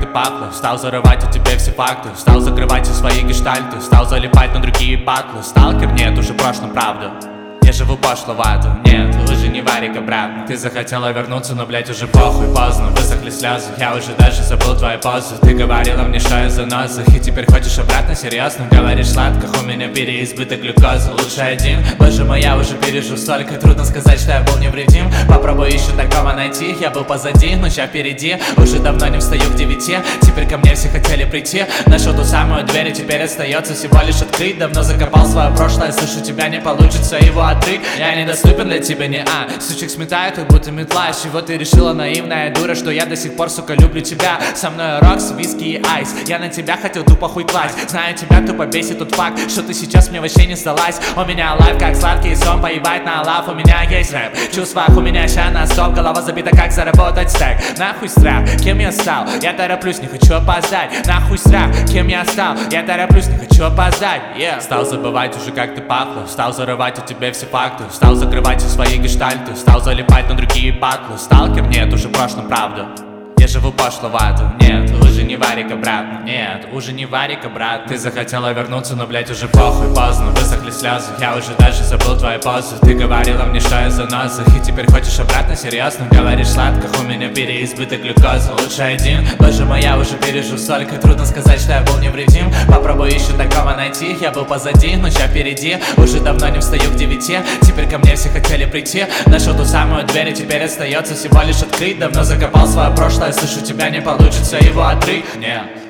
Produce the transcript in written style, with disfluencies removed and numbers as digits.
пахло. Стал зарывать у тебя все факты, стал закрывать все свои гештальты, стал залипать на другие батлы. Сталкер, нет, уже прошлом, правда. Я живу пошловато, нет, уже не варик обратно. Ты захотела вернуться, но, блять, уже похуй, поздно. Высохли слезы, я уже даже забыл твои позы. Ты говорила мне, что я заноза, и теперь хочешь обратно, серьезно? Говоришь сладко, у меня переизбыток глюкозы. Лучше один, боже мой, я уже пережил столько. Трудно сказать, что я был невредим. Попробуй еще такого найти, я был позади, но ща впереди. Уже давно не встаю к 9, теперь ко мне все хотели прийти. Нашел ту самую дверь, и теперь остается всего лишь открыть. Давно закопал свое прошлое, слышу, тебя не получится его открыть. Я недоступен для тебя, не Сучек сметаю, как будто метла. С чего ты решила, наивная дура, что я до сих пор, сука, люблю тебя? Со мной рокс, виски и айс. Я на тебя хотел тупо хуй класть. Знаю, тебя тупо бесит тот факт, что ты сейчас мне вообще не сдалась. У меня лайф как сладкий сон, поебать на лав. У меня есть рэп, в чувствах у меня ща на стоп. Голова забита, как заработать стек. Нахуй страх, кем я стал? Я тороплюсь, не хочу опоздать. Нахуй страх, кем я стал? Я тороплюсь, не хочу опоздать. Стал забывать уже, как ты пахла. Стал зарывать у тебя все факты, стал закрывать все свои гештальты, стал залипать на другие батлы. Сталкер, нет, уже прошлом, правда. Я живу пошловато, нет, уже не варик обратно. Нет, уже не варик обратно. Ты захотела вернуться, но, блять, уже похуй, поздно. Высохли слезы, я уже даже забыл твои позы. Ты говорила мне, что я заноза, и теперь хочешь обратно, серьезно? Говоришь сладко, у меня переизбыток глюкозы. Лучше один, боже мой, я уже пережил столько. Трудно сказать, что я был невредим. Попробуй еще такого найти, я был позади, но ща впереди. Уже давно не встаю к 9, теперь ко мне все хотели прийти. Нашел ту самую дверь, и теперь остается всего лишь открыть. Давно закопал свое прошлое, слышу, тебя не получится его открыть. Нет.